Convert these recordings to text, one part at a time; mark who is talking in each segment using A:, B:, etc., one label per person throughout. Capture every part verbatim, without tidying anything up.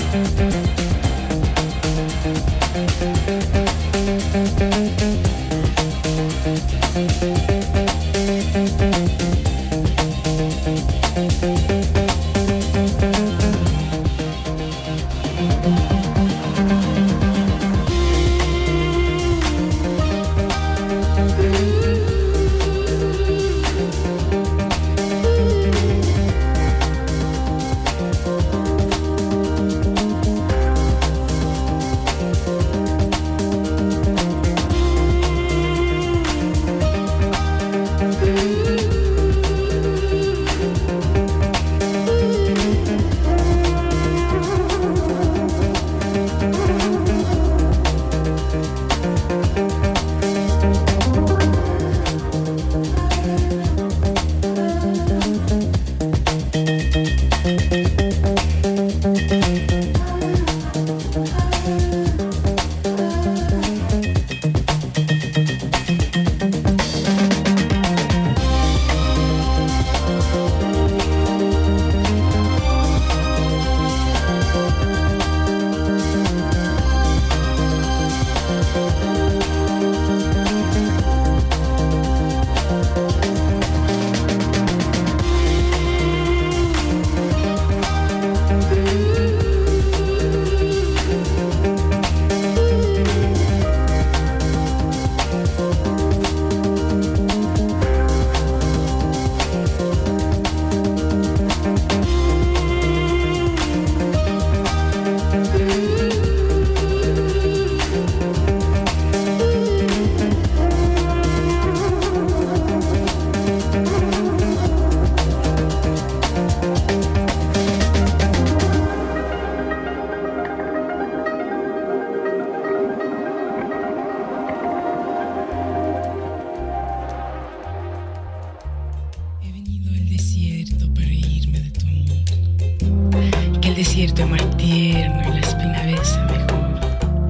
A: desierto es más tierno y la espina besa mejor.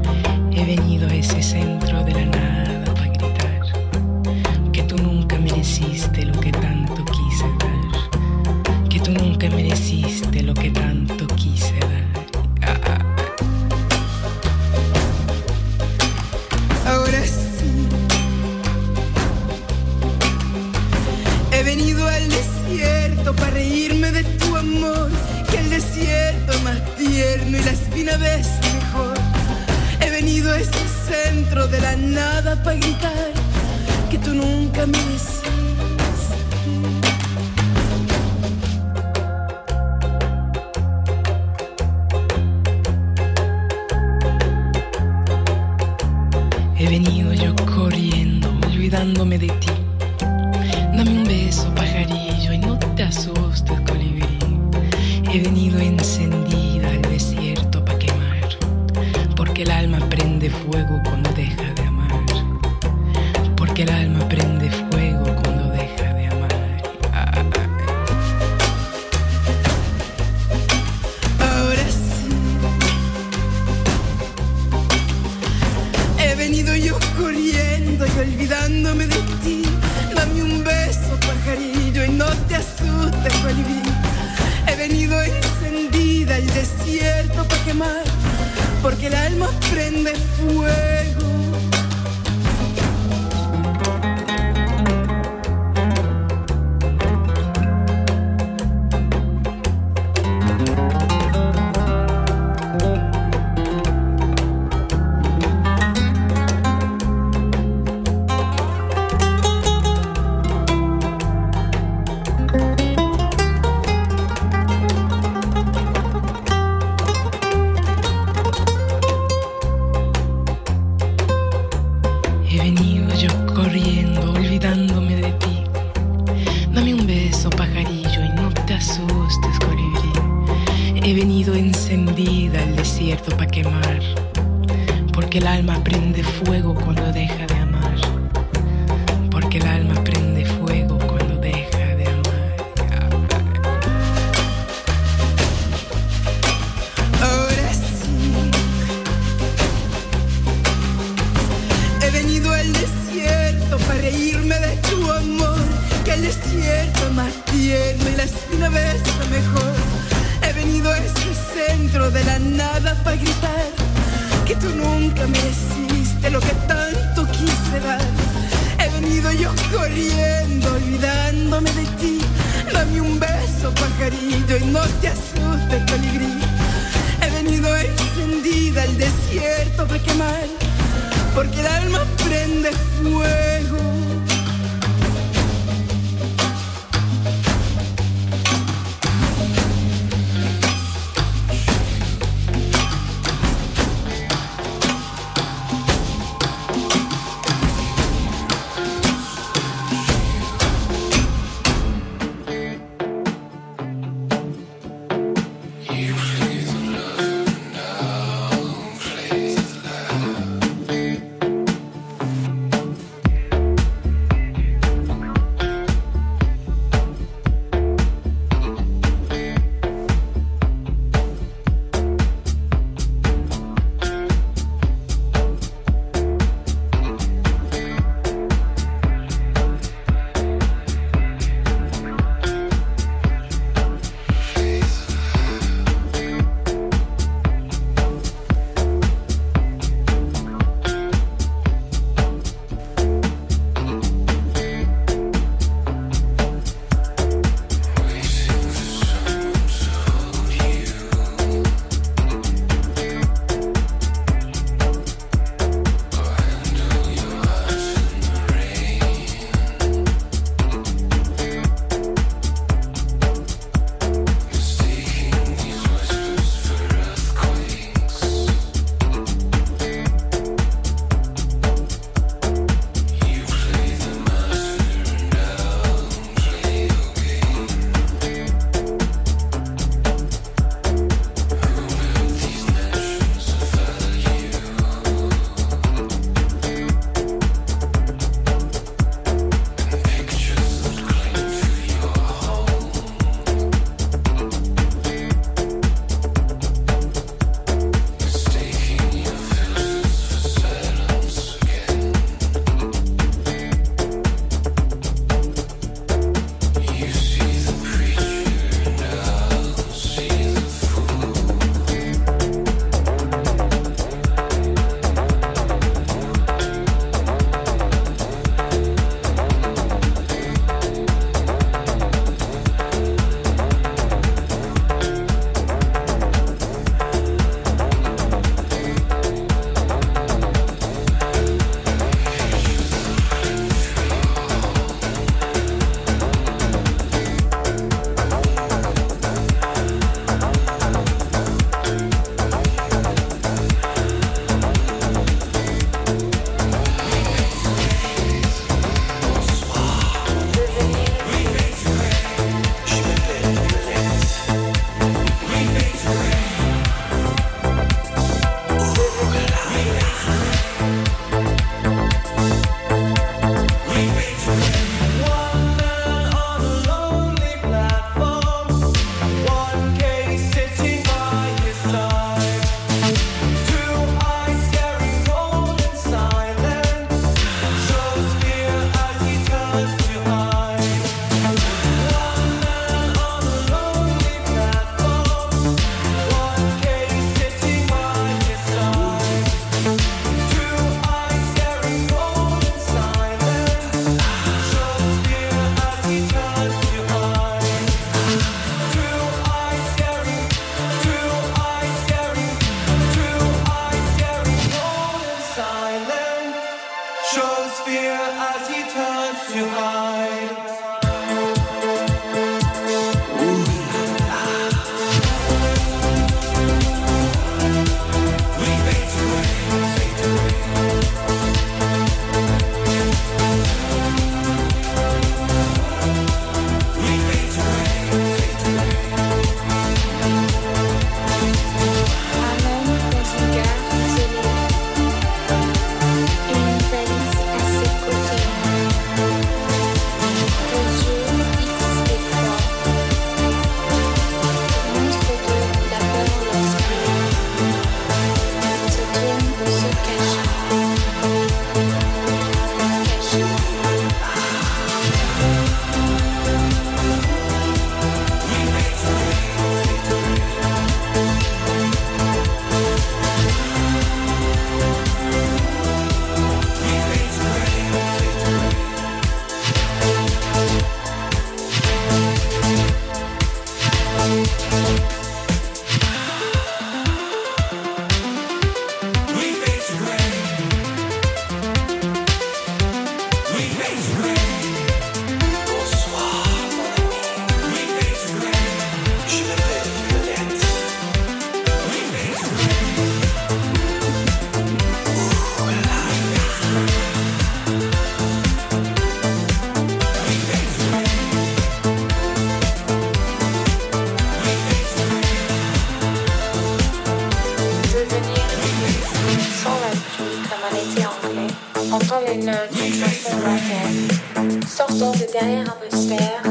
A: He venido a ese centro de la nada para gritar que tú nunca mereciste lo que tanto quise dar, que tú nunca mereciste lo que tanto quise dar. Ah, ah.
B: Ahora sí, he venido al desierto para reírme de tu amor, que el desierto es más tierno y la espina besa mejor. He venido a ese centro de la nada para gritar que tú nunca mereciste.
A: He venido yo corriendo, olvidándome de ti. Dame un beso, pajarillo, y no te asustes, colibrí. He venido encendida al desierto pa' quemar, porque el alma prende fuego cuando deja de amar, porque el alma prende fuego cuando deja de amar. Ah.
B: Ahora sí, he venido yo corriendo y olvidándome de ti. Dame un beso, pajarillo, y no te asustes, colibrí. He venido encendida al desierto pa' quemar, porque el alma prende fuego.
A: He venido yo corriendo, olvidándome de ti. Dame un beso, pajarillo, y no te asustes, colibrí. He venido encendida al desierto pa' quemar, porque el alma prende fuego cuando deja de amar, porque el alma prende fuego cuando deja de amar.
B: Ahora sí, he venido al desierto para reírme de tu amor, que el desierto es más tierno y la espina besa mejor. He venido a ese centro de la nada nada para gritar, que tú nunca mereciste lo que tanto quise dar. He venido yo corriendo, olvidándome de ti. Dame un beso, pajarillo, y no te asustes, colibrí. He venido encendida al desierto para quemar, porque el alma prende fuego.
C: une chanson rapide. Sortant de derrière un poster.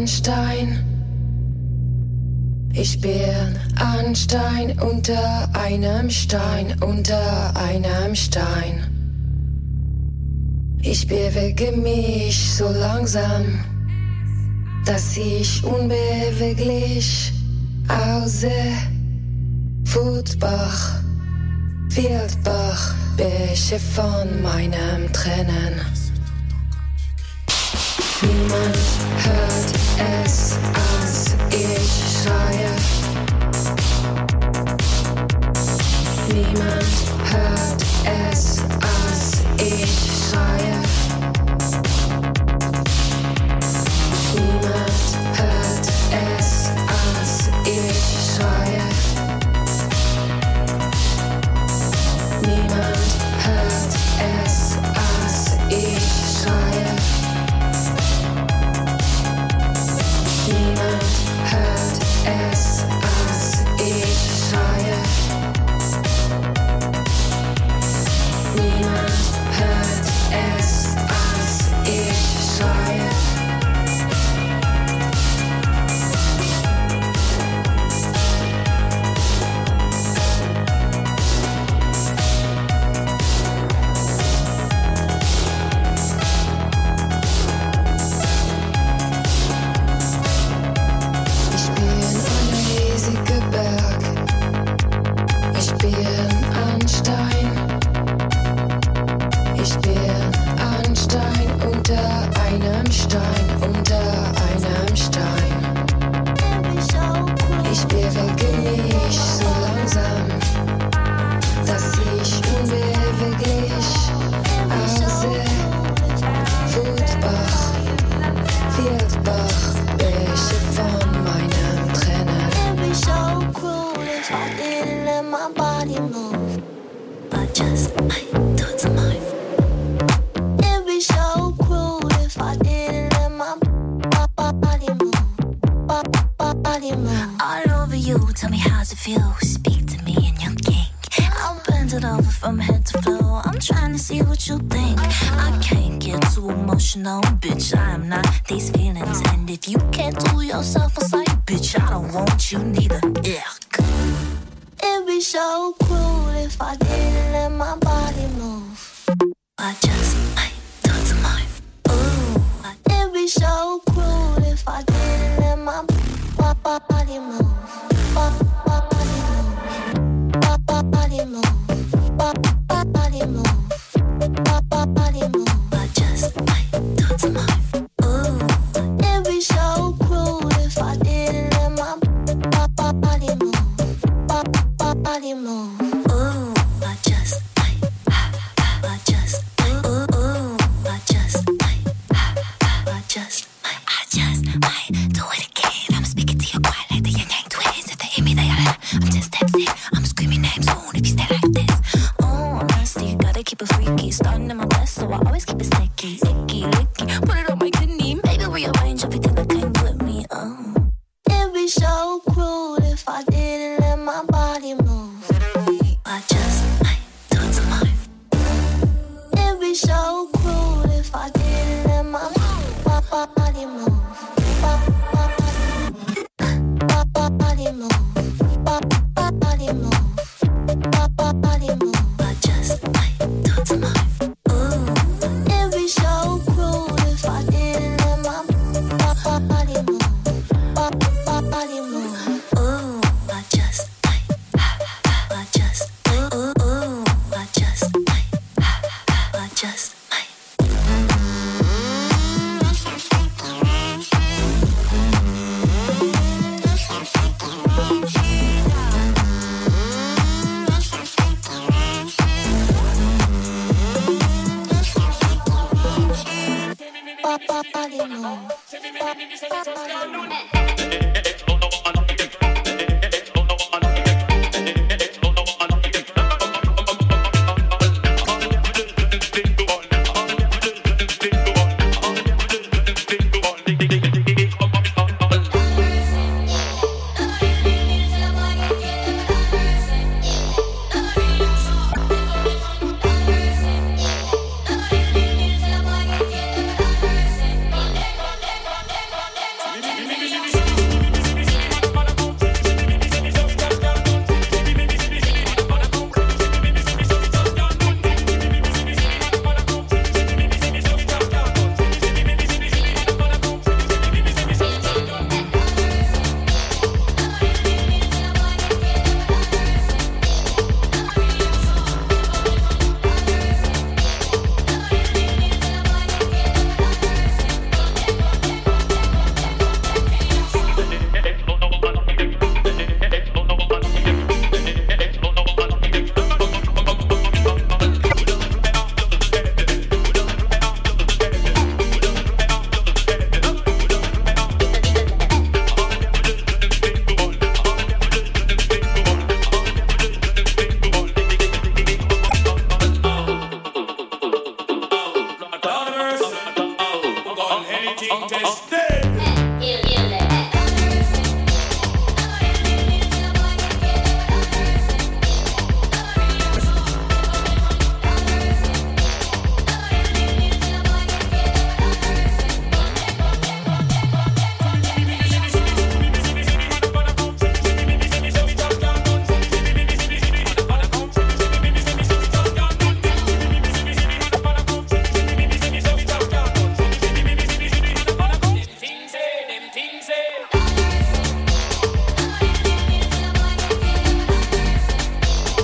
D: ein Stein. Ich bin ein Stein unter einem Stein, unter einem Stein. Ich bewege mich so langsam, dass ich unbeweglich aussehe. Wutbach, Wildbach, Bäche von meinem Tränen. Niemand hört es, als ich schreie. Niemand hört es, als ich schreie. Niemand hört es, als ich schreie. Niemand hört es, als ich schreie. Niemand hört es, als ich schreie. Niemand hört es, als ich schreie.
E: Bitch, I am not these feelings. And if you can't do yourself a sight, bitch, I don't want you neither. Yuck. It'd be so cruel if I didn't let my body move. I just might do it tomorrow. Ooh. It'd be so cruel if I didn't let my body move. Body move. Body move. Body move. Body move. I just might do it tomorrow. Ooh, it'd be so cruel if I didn't let my body move. Body move. Ooh, I just might. I just might. Ooh, ooh, I just might. I just might. I just might do it again. I'm speaking to you quiet like the Yang Yang twins. If they hear me, they are. I'm ten steps in. I'm screaming names soon if you stay like this. Oh, I'm nasty. Gotta keep it freaky. Starting in my best, so I always keep it sticky. Icky, licky. Put it on my kidney. Maybe rearrange everything that came with me. Oh, it'd be so cruel if I didn't let my body move. I just might do it tomorrow. It'd be so cruel if I didn't let my body move. Body move. Body move. Body move. I just might do it tomorrow. Ooh, it'd be so cruel if I didn't let my body move. Body move. Ooh, I just might. I just might. Ooh, ooh, I just might. I just might. Body move.